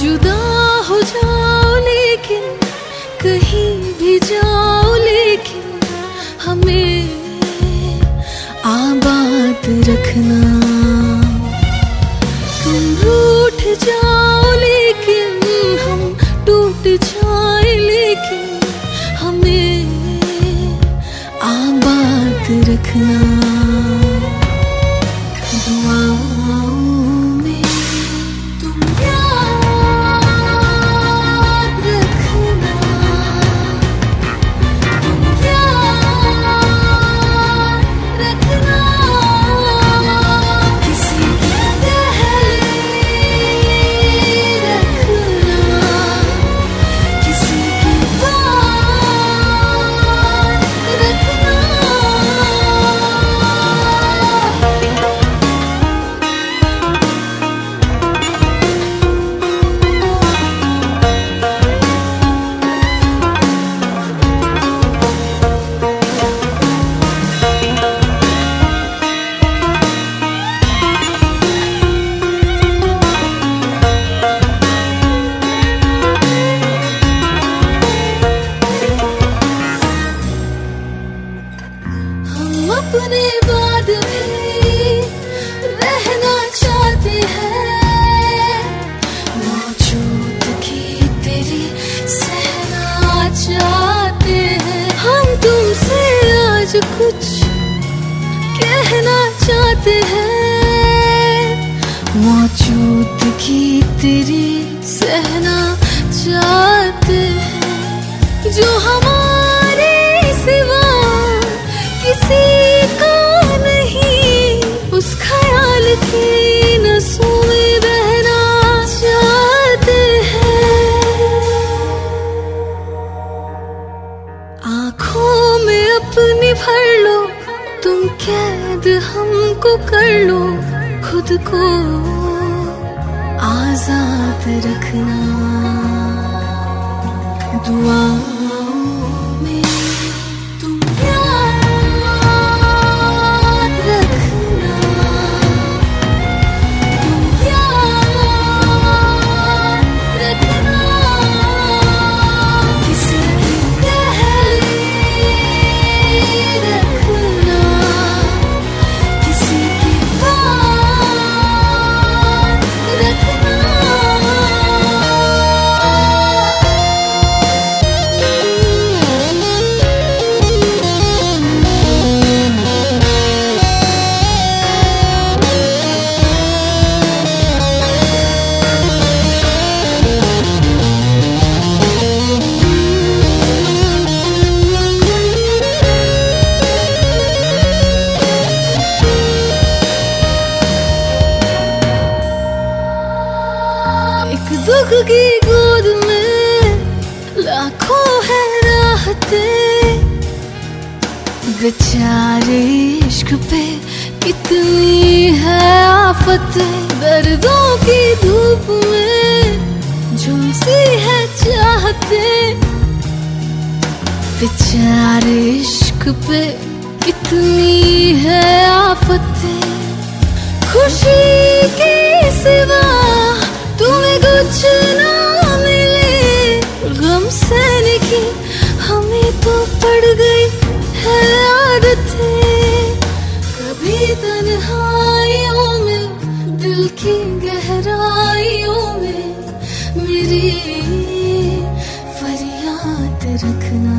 जुदा हो जाओ लेकिन कहीं भी जाओ लेकिन हमें आबाद रखना। तुम रूठ जाओ लेकिन हम टूट जाए लेकिन हमें आबाद रखना। दुआओं में तुम याद रखना, तुम याद रखना। किसी के पहले रखना, किसी के बाद रखना। अपने बाद भी रहना चाहते हैं, मौजूदगी तेरी सहना चाहते हैं। हम तुमसे आज कुछ कहना चाहते हैं, मौजूदगी तेरी सहना चाहते हैं। जो हमारे सिवा किसी का नहीं, उस ख्याल की नसों में बहना चाहते हैं। आँखों में अपनी भर लो, तुम कैद हमको कर लो, खुद को आजाद रखना। दुआओं में तुम याद रखना, तुम याद रखना। किसी के पहले रखना, किसी के बाद रखना। एक दुख की गोद में लाखों है राहतें, बेचारे इश्क पे कितनी है आफतें। दर्दों की धूप में झुलसी है चाहतें, बेचारे इश्क पे कितनी है आफतें। खुशी के सिवा तुम्हें कुछ ना मिले, गम सहने की हमें तो पड़ गई है आदतें। कभी तन्हाइयों में, दिल की गहराइयों में मेरी फरियाद रखना।